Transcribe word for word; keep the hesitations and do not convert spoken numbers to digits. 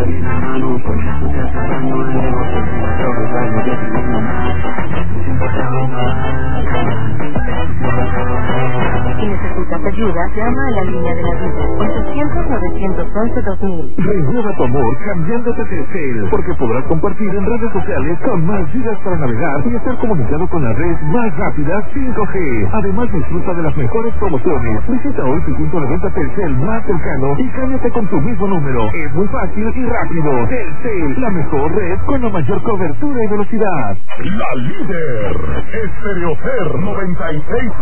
bien a mano, porque tú te haces daño en el negocio, te lo traigo yo pidiendo más. Siempre estaba mal. Si necesitas ayuda, llama a la línea de la vida, ochocientos, novecientos once, dos mil. Renueva tu amor cambiándote de Telcel, porque podrás compartir en redes sociales con más gigas para navegar y estar comunicado con la red más rápida cinco G. Además, disfruta de las mejores promociones. Visita hoy tu punto de venta Telcel más cercano y cámbiate con tu mismo número. Es muy fácil y rápido. Telcel, la mejor red con la mayor cobertura y velocidad. La líder, Estereofer noventa y seis.